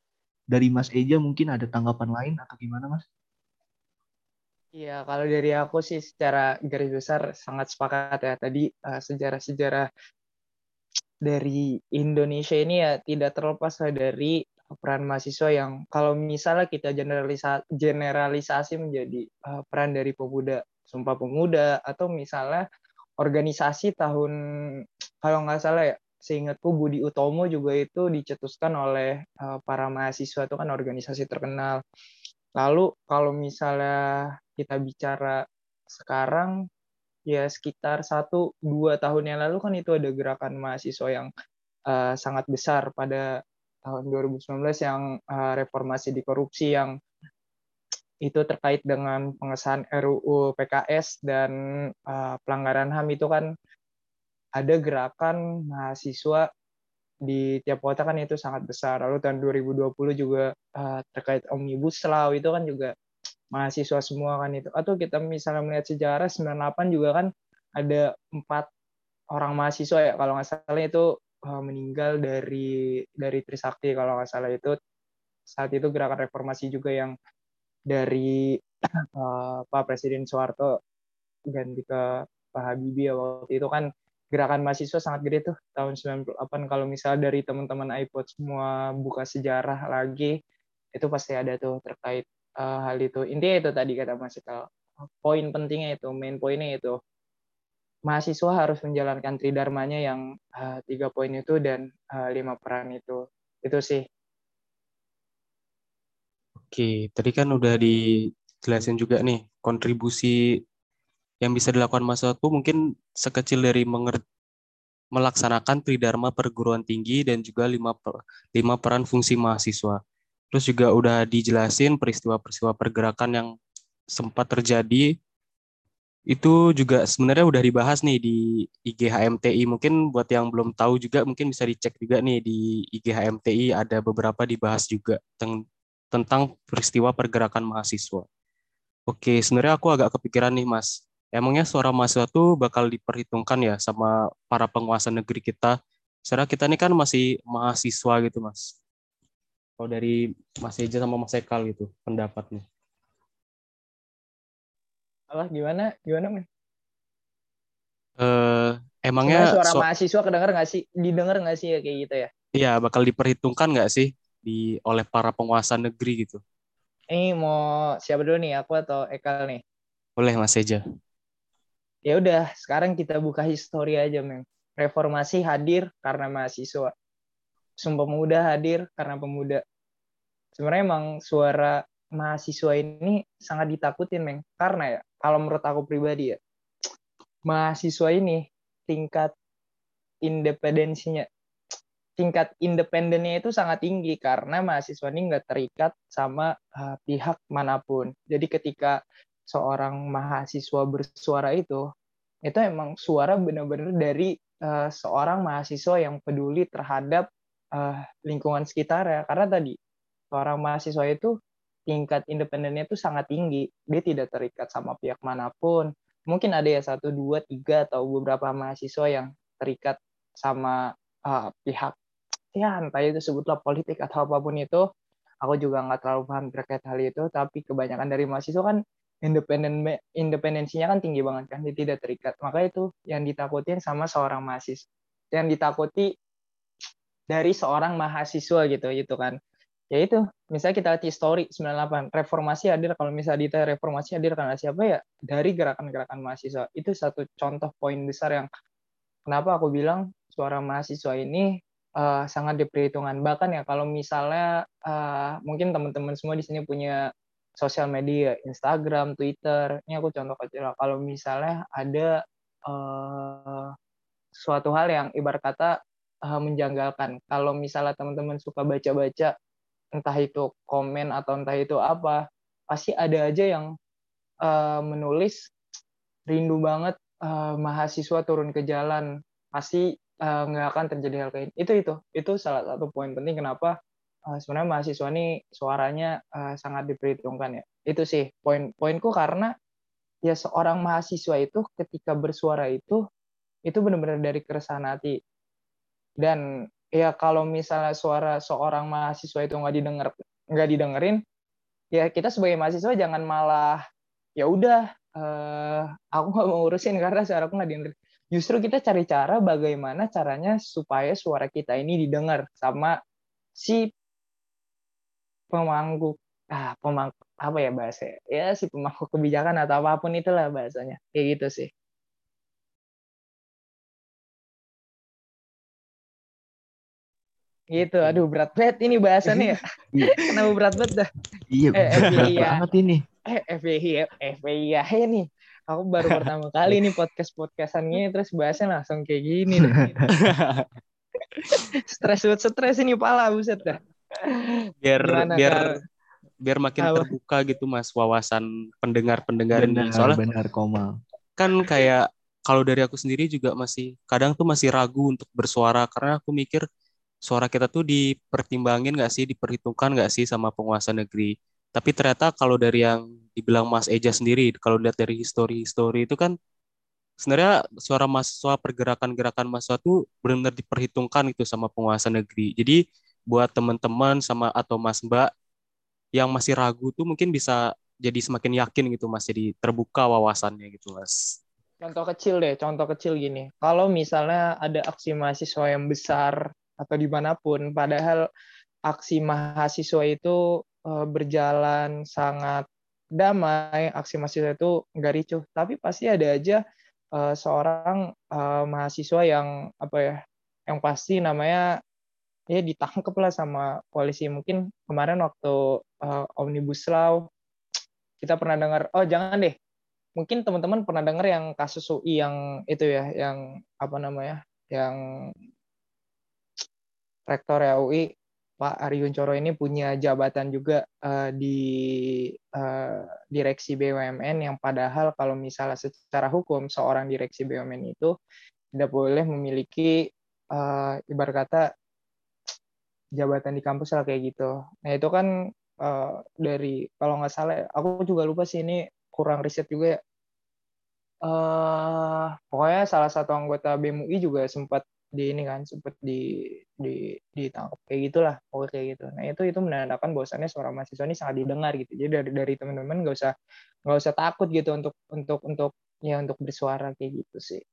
dari Mas Eja mungkin ada tanggapan lain atau gimana Mas? Iya, kalau dari aku sih secara garis besar sangat sepakat ya. Tadi sejarah-sejarah dari Indonesia ini ya tidak terlepas lah dari peran mahasiswa yang kalau misalnya kita generalisasi menjadi peran dari pemuda, Sumpah Pemuda, atau misalnya organisasi tahun, kalau nggak salah ya, seingatku Budi Utomo juga itu dicetuskan oleh para mahasiswa, itu kan organisasi terkenal. Lalu kalau misalnya kita bicara sekarang, ya sekitar 1-2 tahun yang lalu kan itu ada gerakan mahasiswa yang sangat besar pada tahun 2019 yang reformasi di korupsi, yang itu terkait dengan pengesahan RUU PKS dan pelanggaran HAM. Itu kan ada gerakan mahasiswa di tiap kota kan itu sangat besar. Lalu tahun 2020 juga terkait Omnibus Law itu kan juga mahasiswa semua kan itu. Atau kita misalnya melihat sejarah 98 juga kan ada 4 orang mahasiswa ya kalau nggak salah itu meninggal dari Trisakti kalau nggak salah. Itu saat itu gerakan reformasi juga yang dari Pak Presiden Soeharto ganti ke Pak Habibie ya, waktu itu kan gerakan mahasiswa sangat gede tuh tahun 98. Kalau misalnya dari teman-teman iPod semua buka sejarah lagi, itu pasti ada tuh terkait hal itu. Intinya itu tadi kata Mas Ikal. Poin pentingnya itu, main poinnya itu, mahasiswa harus menjalankan tridharmanya yang 3 poin itu dan 5 peran itu. Itu sih. Oke, tadi kan udah dijelasin juga nih kontribusi yang bisa dilakukan mahasiswa itu mungkin sekecil dari melaksanakan tridharma perguruan tinggi dan juga lima peran fungsi mahasiswa. Terus juga udah dijelasin peristiwa-peristiwa pergerakan yang sempat terjadi itu juga sebenarnya udah dibahas nih di IG HMTI. Mungkin buat yang belum tahu juga mungkin bisa dicek juga nih di IG HMTI ada beberapa dibahas juga tentang peristiwa pergerakan mahasiswa. Oke, sebenarnya aku agak kepikiran nih Mas. Emangnya suara mahasiswa tuh bakal diperhitungkan ya sama para penguasa negeri kita? Secara kita ini kan masih mahasiswa gitu Mas. Kalau dari Mas Eja sama Mas Ekal gitu pendapatnya. Apa gimana? Gimana, Men? Eh, Sebenarnya emangnya suara mahasiswa kedengar nggak sih? Didengar nggak sih ya kayak gitu ya? iya bakal diperhitungkan nggak sih oleh para penguasa negeri gitu? Ini mau siapa dulu nih, aku atau Ekal nih? Boleh Mas Eja. Ya udah, sekarang kita buka histori aja, Men. Reformasi hadir karena mahasiswa. Sumpah Pemuda hadir karena pemuda. Sebenarnya emang suara mahasiswa ini sangat ditakutin, Meng. Karena ya, kalau menurut aku pribadi ya, mahasiswa ini tingkat independensinya, tingkat independennya itu sangat tinggi karena mahasiswa ini nggak terikat sama pihak manapun. Jadi ketika seorang mahasiswa bersuara itu emang suara benar-benar dari seorang mahasiswa yang peduli terhadap lingkungan sekitar ya. Karena tadi seorang mahasiswa itu tingkat independennya itu sangat tinggi. Dia tidak terikat sama pihak manapun. Mungkin ada ya 1, 2, 3 atau beberapa mahasiswa yang terikat sama pihak, ya entah itu sebutlah politik atau apapun itu. Aku juga nggak terlalu paham terkait hal itu, tapi kebanyakan dari mahasiswa kan independensinya kan tinggi banget kan, dia tidak terikat. Maka itu yang ditakutin sama seorang mahasiswa, yang ditakuti dari seorang mahasiswa gitu itu kan. Ya itu, misalnya kita lihat histori 98, reformasi hadir, kalau misalnya ditanya reformasi hadir karena siapa ya, dari gerakan-gerakan mahasiswa. Itu satu contoh poin besar yang kenapa aku bilang suara mahasiswa ini sangat diperhitungkan. Bahkan ya kalau misalnya mungkin teman-teman semua di sini punya sosial media, Instagram, Twitter. Ini aku contoh kecil. Kalau misalnya ada suatu hal yang ibarat kata menjanggalkan. Kalau misalnya teman-teman suka baca-baca, entah itu komen atau entah itu apa, pasti ada aja yang menulis rindu banget mahasiswa turun ke jalan, pasti nggak akan terjadi hal kayak itu salah satu poin penting kenapa sebenarnya mahasiswa ini suaranya sangat diperhitungkan ya. Itu sih poinku, karena ya seorang mahasiswa itu ketika bersuara itu benar-benar dari keresahan hati. Dan ya kalau misalnya suara seorang mahasiswa itu nggak didengerin, ya kita sebagai mahasiswa jangan malah ya udah aku nggak mau urusin karena suara aku nggak didengar. Justru kita cari cara bagaimana caranya supaya suara kita ini didengar sama si pemangku pemangku apa ya bahasa ya si pemangku kebijakan atau apapun itulah bahasanya kayak gitu sih. Gitu, aduh berat banget ini bahasannya ya. Kenapa berat banget dah? Iya, berat FYI ya. banget ini. FYI ya nih. Aku baru pertama kali nih podcastan gini terus bahasnya langsung kayak gini deh. Stres ini pala buset dah. Biar Gimana biar Kak? biar makin Apa? terbuka gitu Mas wawasan pendengar-pendengar ini. Soalnya Benar Komal. kan kayak kalau dari aku sendiri juga masih kadang tuh masih ragu untuk bersuara karena aku mikir suara kita tuh dipertimbangin nggak sih, diperhitungkan nggak sih sama penguasa negeri. Tapi ternyata kalau dari yang dibilang Mas Eja sendiri, kalau lihat dari histori-histori itu kan sebenarnya suara mahasiswa, pergerakan-gerakan mahasiswa tuh benar-benar diperhitungkan gitu sama penguasa negeri. Jadi buat teman-teman sama atau Mas Mbak yang masih ragu tuh mungkin bisa jadi semakin yakin gitu Mas, jadi terbuka wawasannya gitu Mas. Contoh kecil gini. Kalau misalnya ada aksi mahasiswa yang besar atau dimanapun, padahal aksi mahasiswa itu berjalan sangat damai, aksi mahasiswa itu nggak ricuh, tapi pasti ada aja seorang mahasiswa yang apa ya, yang pasti namanya ya ditangkap lah sama polisi. Mungkin kemarin waktu Omnibus Law kita pernah dengar, oh jangan deh, mungkin teman-teman pernah dengar yang kasus UI yang itu ya, yang apa namanya, yang rektor ya UI Pak Ari Yuncoro ini punya jabatan juga di direksi BUMN, yang padahal kalau misalnya secara hukum seorang direksi BUMN itu tidak boleh memiliki ibarat kata jabatan di kampus lah kayak gitu. Nah itu kan dari kalau nggak salah, aku juga lupa sih ini kurang riset juga ya. Pokoknya salah satu anggota BEM UI juga sempat di ini kan, sempat ditangkap kayak gitulah, pokoknya kayak gitu. Nah itu menandakan bahwasannya suara mahasiswa ini sangat didengar gitu. Jadi dari teman-teman nggak usah takut gitu untuk bersuara kayak gitu sih.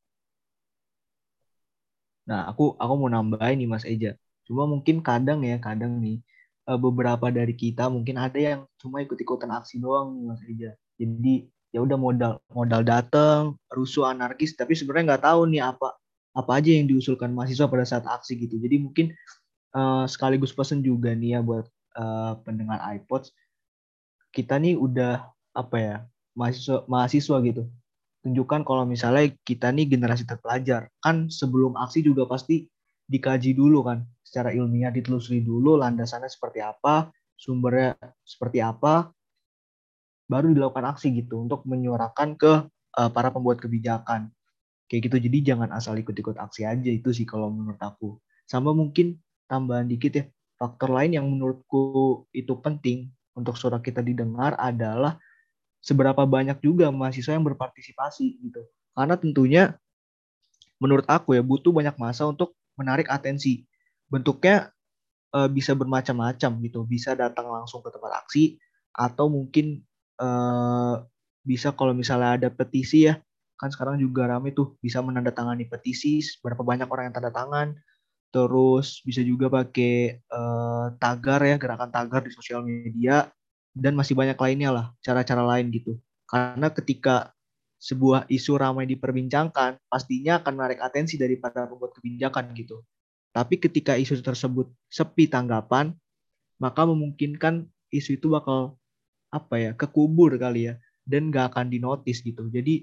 Nah, aku mau nambahin nih Mas Eja. Cuma mungkin kadang nih beberapa dari kita mungkin ada yang cuma ikut-ikutan aksi doang nih Mas Eja. Jadi ya udah modal modal dateng, rusuh anarkis, tapi sebenarnya nggak tahu nih apa apa aja yang diusulkan mahasiswa pada saat aksi gitu. Jadi mungkin sekaligus pesan juga nih ya buat pendengar iPods, kita nih udah apa ya, mahasiswa mahasiswa gitu, tunjukkan kalau misalnya kita nih generasi terpelajar. Kan sebelum aksi juga pasti dikaji dulu kan, secara ilmiah ditelusuri dulu landasannya seperti apa, sumbernya seperti apa, baru dilakukan aksi gitu untuk menyuarakan ke para pembuat kebijakan. Kayak gitu, jadi jangan asal ikut-ikut aksi aja, itu sih kalau menurut aku. Sama mungkin tambahan dikit ya, faktor lain yang menurutku itu penting untuk suara kita didengar adalah seberapa banyak juga mahasiswa yang berpartisipasi gitu. Karena tentunya menurut aku ya butuh banyak masa untuk menarik atensi. Bentuknya bisa bermacam-macam gitu. Bisa datang langsung ke tempat aksi atau mungkin eh, bisa kalau misalnya ada petisi ya. Kan sekarang juga rame tuh bisa menandatangani petisi, berapa banyak orang yang tanda tangan. Terus bisa juga pakai tagar ya, gerakan tagar di sosial media, dan masih banyak lainnya lah, cara-cara lain gitu. Karena ketika sebuah isu ramai diperbincangkan, pastinya akan menarik atensi dari para pembuat kebijakan gitu. Tapi ketika isu tersebut sepi tanggapan, maka memungkinkan isu itu bakal apa ya, kekubur kali ya, dan gak akan dinotis gitu. Jadi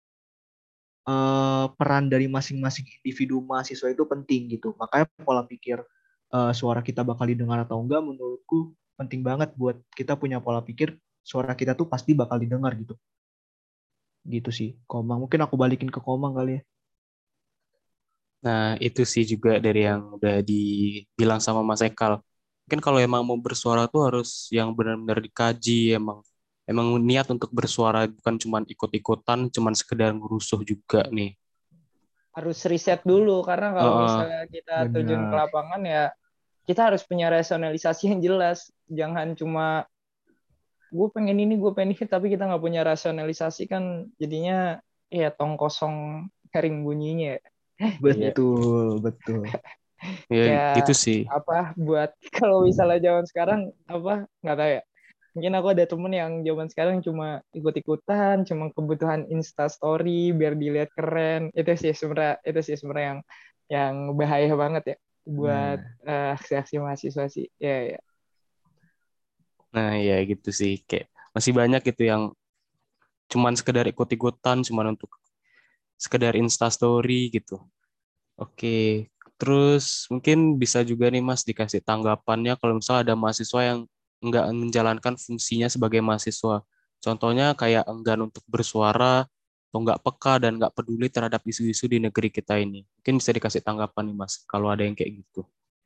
peran dari masing-masing individu mahasiswa itu penting gitu. Makanya pola pikir suara kita bakal didengar atau enggak menurutku penting banget buat kita punya pola pikir suara kita tuh pasti bakal didengar gitu. Gitu sih. Komang, mungkin aku balikin ke Komang kali ya. Nah, itu sih juga dari yang udah dibilang sama Mas Ekal. Mungkin kalau emang mau bersuara tuh harus yang benar-benar dikaji, emang emang niat untuk bersuara bukan cuman ikut-ikutan, cuman sekedar ngerusuh juga nih. Harus riset dulu karena kalau Heeh, misalnya kita terjun ke Benar. lapangan ya kita harus punya rasionalisasi yang jelas. Jangan cuma gue pengen ini, gue pengen ini, tapi kita nggak punya rasionalisasi kan jadinya ya tong kosong kering bunyinya. Iya, Betul, betul. ya gitu Kayak sih. apa buat kalau misalnya zaman sekarang apa nggak tahu ya. Mungkin aku ada temen yang zaman sekarang cuma ikut-ikutan, cuma kebutuhan Insta Story biar dilihat keren. Itu sih sebenarnya yang bahaya banget ya buat Nah, aksi-aksi mahasiswa sih. Ya, ya. Nah, ya gitu sih. Kayak masih banyak gitu yang cuman sekedar ikut-ikutan, cuman untuk sekedar Instastory gitu. Oke, terus mungkin bisa juga nih Mas dikasih tanggapannya kalau misalnya ada mahasiswa yang nggak menjalankan fungsinya sebagai mahasiswa. Contohnya kayak enggan untuk bersuara, atau nggak peka dan nggak peduli terhadap isu-isu di negeri kita ini. Mungkin bisa dikasih tanggapan nih Mas, kalau ada yang kayak gitu.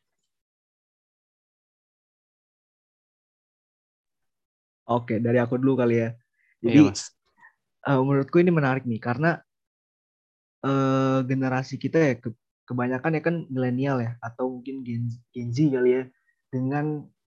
oke, dari aku dulu kali ya. Jadi Iya Mas. menurutku ini menarik nih karena generasi kita ya kebanyakan ya kan milenial ya atau mungkin Gen Z kali ya dengan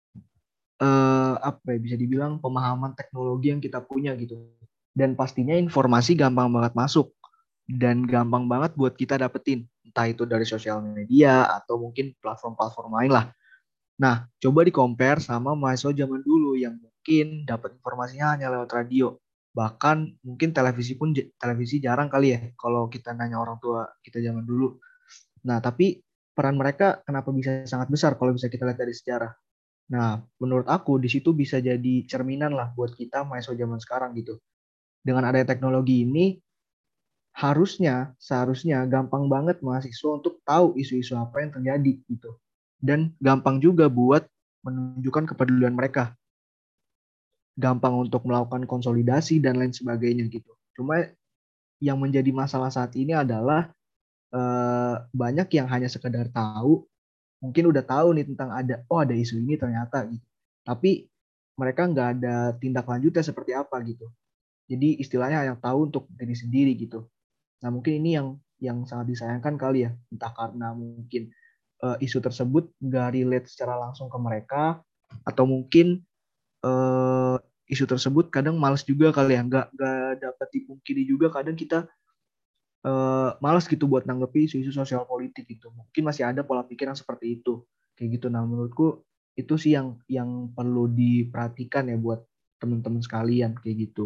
apa ya bisa dibilang pemahaman teknologi yang kita punya gitu. Dan pastinya informasi gampang banget masuk dan gampang banget buat kita dapetin entah itu dari sosial media atau mungkin platform-platform lain lah. Nah, coba di compare sama mahasiswa zaman dulu yang mungkin dapat informasinya hanya lewat radio. Bahkan mungkin televisi jarang kali ya kalau kita nanya orang tua kita zaman dulu. Nah, tapi peran mereka kenapa bisa sangat besar kalau bisa kita lihat dari sejarah. Nah, menurut aku di situ bisa jadi cerminan lah buat kita mahasiswa zaman sekarang gitu. Dengan adanya teknologi ini, seharusnya gampang banget mahasiswa untuk tahu isu-isu apa yang terjadi gitu. Dan gampang juga buat menunjukkan kepedulian mereka. Gampang untuk melakukan konsolidasi dan lain sebagainya gitu. Cuma yang menjadi masalah saat ini adalah banyak yang hanya sekedar tahu, mungkin udah tahu nih tentang ada isu ini ternyata gitu. Tapi mereka nggak ada tindak lanjutnya seperti apa gitu. Jadi istilahnya yang tahu untuk diri sendiri gitu. Nah mungkin ini yang sangat disayangkan kali ya, entah karena mungkin isu tersebut nggak relate secara langsung ke mereka, atau mungkin uh, isu tersebut kadang males juga kali ya, nggak dapat dipungkiri juga kadang kita males gitu buat nanggepi isu-isu sosial politik gitu. Mungkin masih ada pola pikir yang seperti itu, kayak gitu. Nah menurutku itu sih yang perlu diperhatikan ya buat teman-teman sekalian kayak gitu.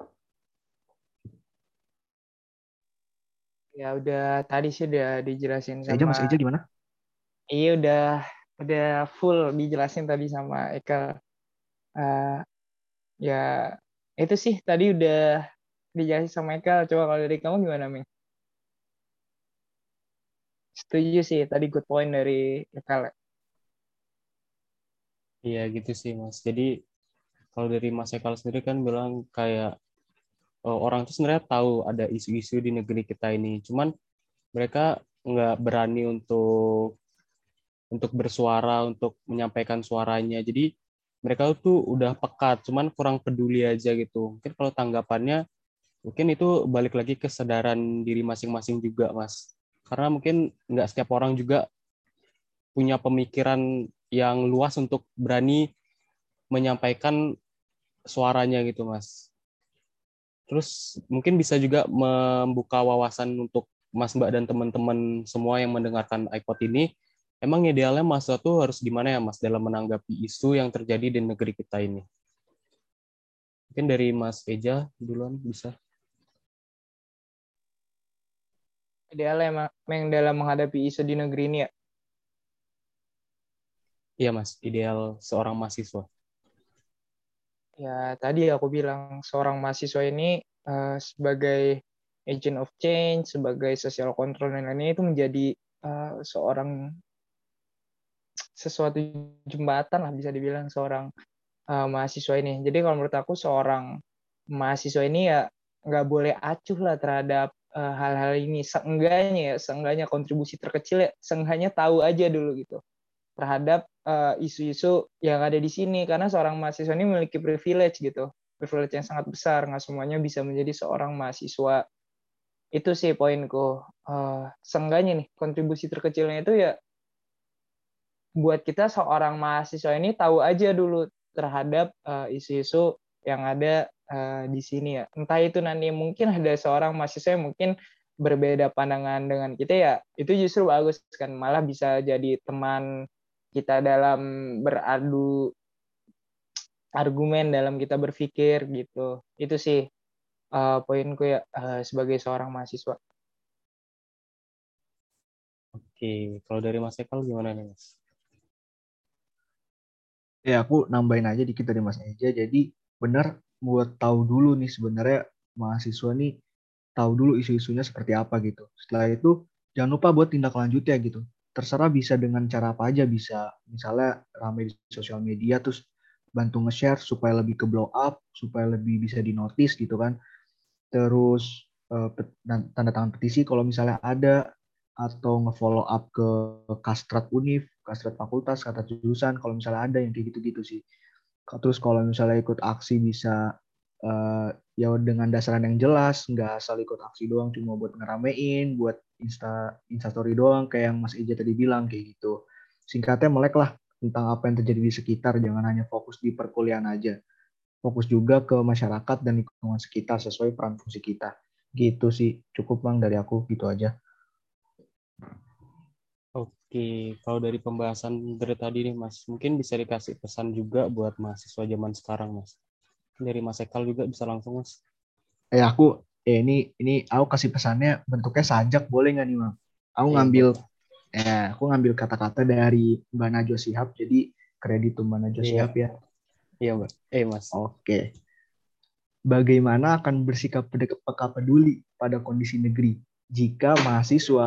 Ya udah tadi sih udah dijelasin Saya aja sama Mas Eja gimana? iya udah full dijelasin tadi sama Eka. Eh, ya itu sih tadi udah dijelasin sama Eka. Coba kalau dari kamu gimana, Mi? Setuju sih tadi good point dari Eka. Iya gitu sih Mas. Jadi kalau dari Mas Ekal sendiri kan bilang kayak orang itu sebenarnya tahu ada isu-isu di negeri kita ini. Cuman mereka nggak berani untuk bersuara, untuk menyampaikan suaranya. Jadi mereka tuh udah pekat, cuman kurang peduli aja gitu. Mungkin kalau tanggapannya, mungkin itu balik lagi kesadaran diri masing-masing juga, Mas. Karena mungkin nggak setiap orang juga punya pemikiran yang luas untuk berani menyampaikan suaranya gitu, Mas. Terus mungkin bisa juga membuka wawasan untuk Mas Mbak dan teman-teman semua yang mendengarkan iPod ini. Emang idealnya Mas tuh harus gimana ya Mas dalam menanggapi isu yang terjadi di negeri kita ini? Mungkin dari Mas Eja duluan bisa. Idealnya emang dalam menghadapi isu di negeri ini ya. Iya Mas, ideal seorang mahasiswa. Ya tadi aku bilang seorang mahasiswa ini sebagai agent of change, sebagai social control dan lainnya itu menjadi seorang sesuatu jembatan lah bisa dibilang seorang mahasiswa ini. Jadi kalau menurut aku seorang mahasiswa ini ya nggak boleh acuh lah terhadap hal-hal ini. Seenggaknya kontribusi terkecil ya, seenggaknya tahu aja dulu gitu terhadap isu-isu yang ada di sini. Karena seorang mahasiswa ini memiliki privilege gitu, privilege yang sangat besar. Nggak semuanya bisa menjadi seorang mahasiswa. Itu sih poinku. Seenggaknya nih kontribusi terkecilnya itu ya buat kita seorang mahasiswa ini tahu aja dulu terhadap isu-isu yang ada di sini ya. Entah itu nanti mungkin ada seorang mahasiswa yang mungkin berbeda pandangan dengan kita ya, itu justru bagus kan, malah bisa jadi teman kita dalam beradu argumen, dalam kita berpikir gitu. Itu sih poinku ya sebagai seorang mahasiswa. Oke, kalau dari Mas Ekal gimana nih Mas? Ya, aku nambahin aja dikit dari Mas Eja. Jadi benar buat tahu dulu nih sebenarnya mahasiswa nih tahu dulu isu-isunya seperti apa gitu. Setelah itu jangan lupa buat tindak lanjutnya gitu. Terserah bisa dengan cara apa aja, bisa misalnya ramai di sosial media terus bantu nge-share supaya lebih ke blow up, supaya lebih bisa di notice gitu kan. Terus tanda tangan petisi kalau misalnya ada, atau nge-follow up ke Kastrat Univ, Kastrat Fakultas, Kastrat Jurusan kalau misalnya ada yang kayak gitu-gitu sih. Terus kalau misalnya ikut aksi bisa ya dengan dasaran yang jelas, nggak asal ikut aksi doang cuma buat ngeramein, buat instastory doang kayak yang Mas Ija tadi bilang kayak gitu. Singkatnya melek lah tentang apa yang terjadi di sekitar, jangan hanya fokus di perkuliahan aja. Fokus juga ke masyarakat dan lingkungan sekitar sesuai peran fungsi kita. Gitu sih, cukup Bang dari aku, gitu aja. Oke, kalau dari pembahasan dari tadi nih Mas, mungkin bisa dikasih pesan juga buat mahasiswa zaman sekarang Mas. Dari Mas Ekal juga bisa langsung Mas. Ini aku kasih pesannya bentuknya sajak, boleh nggak nih Bang? Aku Iya ngambil boleh. aku ngambil kata-kata dari Mbak Najwa Shihab, jadi kredit tuh Mbak Najwa Iya, Shihab ya. iya Mbak. Mas. Oke. Bagaimana akan bersikap peka peduli pada kondisi negeri jika mahasiswa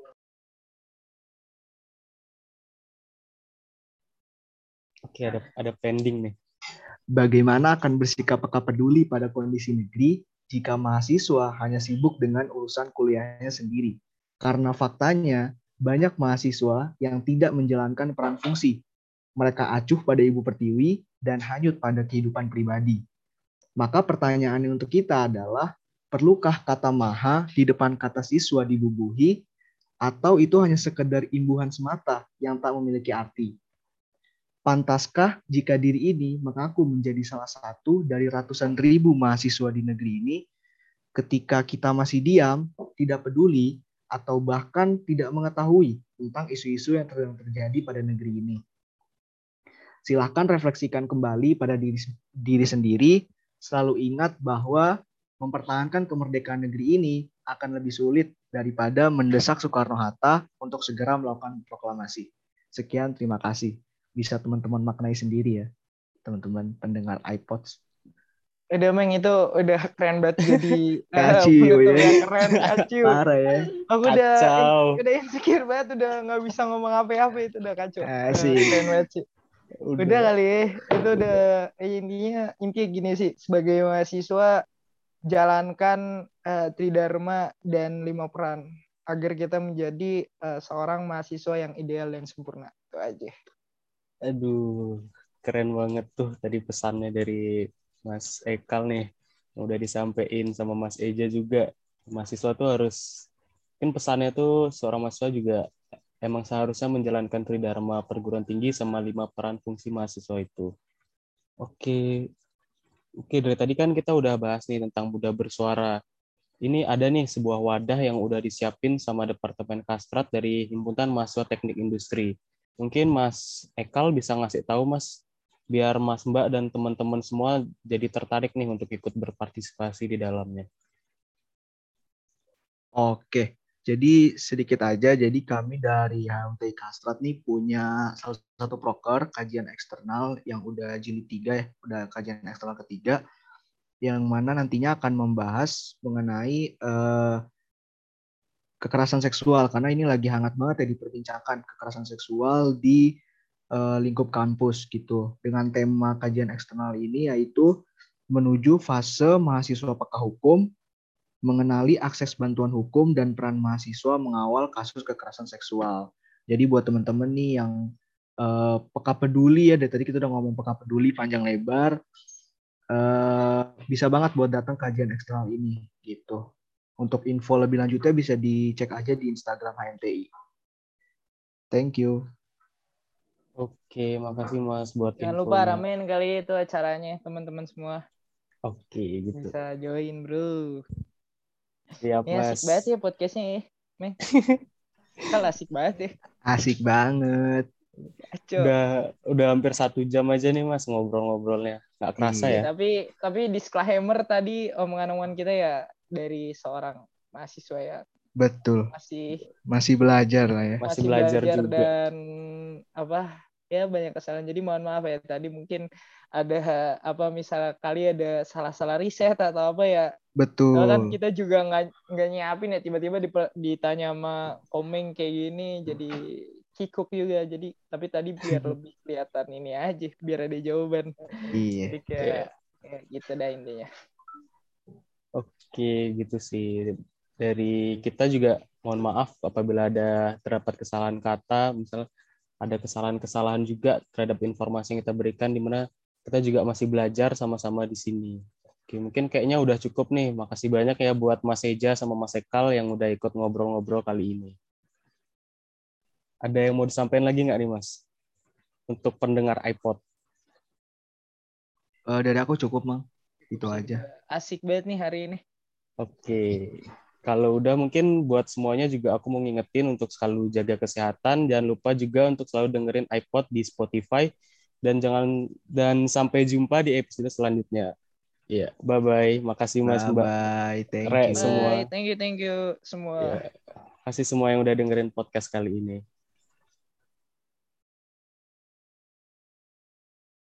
Oke, ada pending nih. Bagaimana akan bersikap peka peduli pada kondisi negeri jika mahasiswa hanya sibuk dengan urusan kuliahnya sendiri? Karena faktanya, banyak mahasiswa yang tidak menjalankan peran fungsi. Mereka acuh pada ibu pertiwi dan hanyut pada kehidupan pribadi. Maka pertanyaannya untuk kita adalah, perlukah kata maha di depan kata siswa dibubuhi, atau itu hanya sekedar imbuhan semata yang tak memiliki arti? Pantaskah jika diri ini mengaku menjadi salah satu dari ratusan ribu mahasiswa di negeri ini, ketika kita masih diam, tidak peduli, atau bahkan tidak mengetahui tentang isu-isu yang terjadi pada negeri ini? Silahkan refleksikan kembali pada diri sendiri, selalu ingat bahwa mempertahankan kemerdekaan negeri ini akan lebih sulit daripada mendesak Soekarno-Hatta untuk segera melakukan proklamasi. Sekian, terima kasih. Bisa teman-teman maknai sendiri ya, teman-teman pendengar iPods. Udah Meng, itu udah keren banget jadi Kacau penutup ya. yang keren, kacau. Parah ya. Aku Kacau. udah insecure banget, udah nggak bisa ngomong apa-apa, itu udah kacau. Asik. Keren banget sih. Udah Udah. kali ya, itu udah intinya gini sih, sebagai mahasiswa jalankan tridharma dan 5 peran agar kita menjadi seorang mahasiswa yang ideal dan sempurna. Itu aja. Aduh, keren banget tuh tadi pesannya dari Mas Ekal nih. Yang udah disampaikan sama Mas Eja juga. Mahasiswa tuh harus, kan pesannya tuh seorang mahasiswa juga emang seharusnya menjalankan tridharma perguruan tinggi sama 5 peran fungsi mahasiswa itu. Oke, oke dari tadi kan kita udah bahas nih tentang Buddha Bersuara. Ini ada nih sebuah wadah yang udah disiapin sama Departemen Kastrat dari Himpunan Mahasiswa Teknik Industri. Mungkin Mas Ekal bisa ngasih tahu Mas, biar Mas Mbak dan teman-teman semua jadi tertarik nih untuk ikut berpartisipasi di dalamnya. Oke, jadi sedikit aja. Jadi kami dari HMTI Kastrat nih punya salah satu proker kajian eksternal yang udah jilid 3 ya, udah kajian eksternal ketiga, yang mana nantinya akan membahas mengenai kekerasan seksual, karena ini lagi hangat banget ya diperbincangkan kekerasan seksual di lingkup kampus gitu. Dengan tema kajian eksternal ini yaitu menuju fase mahasiswa peka hukum, mengenali akses bantuan hukum dan peran mahasiswa mengawal kasus kekerasan seksual. Jadi buat teman-teman nih yang peka peduli ya, dari tadi kita udah ngomong peka peduli panjang lebar, bisa banget buat datang kajian eksternal ini gitu. Untuk info lebih lanjutnya bisa dicek aja di Instagram HMTI. Thank you. Oke, makasih Mas buat Jangan lupa infonya. ramein kali itu acaranya, teman-teman semua Oke, gitu. bisa join, bro. Siap, Ini asik Mas. banget ya podcastnya ya, Meng. Kalau asik banget ya. Asik banget. Aco. Udah hampir 1 jam aja nih Mas ngobrol-ngobrolnya. Nggak kerasa Iya, ya? Tapi disclaimer tadi omongan-omongan kita ya dari seorang mahasiswa ya betul. masih Masih belajar lah ya. Masih masih belajar belajar juga. dan apa ya banyak kesalahan. Jadi mohon maaf ya tadi mungkin ada apa misal kali ada salah-salah riset atau apa ya. Soalnya kan Betul. kita juga nggak nyiapin ya tiba-tiba ditanya sama Komeng kayak gini jadi kikuk juga. Jadi tapi tadi biar lebih kelihatan ini aja biar ada jawaban. Iya. Jadi Iya. kayak gitu dah intinya. Oke, gitu sih. Dari kita juga mohon maaf apabila ada terdapat kesalahan kata, misal ada kesalahan-kesalahan juga terhadap informasi yang kita berikan, di mana kita juga masih belajar sama-sama di sini. Oke, mungkin kayaknya udah cukup nih. Makasih banyak ya buat Mas Eja sama Mas Ekal yang udah ikut ngobrol-ngobrol kali ini. Ada yang mau disampaikan lagi nggak nih, Mas? Untuk pendengar iPod. Dari aku cukup, Mang. Itu aja. Asik banget nih hari ini. Oke. Kalau udah mungkin buat semuanya juga aku mau ngingetin untuk selalu jaga kesehatan, jangan lupa juga untuk selalu dengerin iPod di Spotify dan sampai jumpa di episode selanjutnya. Iya, bye bye. Makasih Mas Mbak Bye-bye. Thank Re you. Bye, semua. thank you Ya, semua. kasih semua yang udah dengerin podcast kali ini.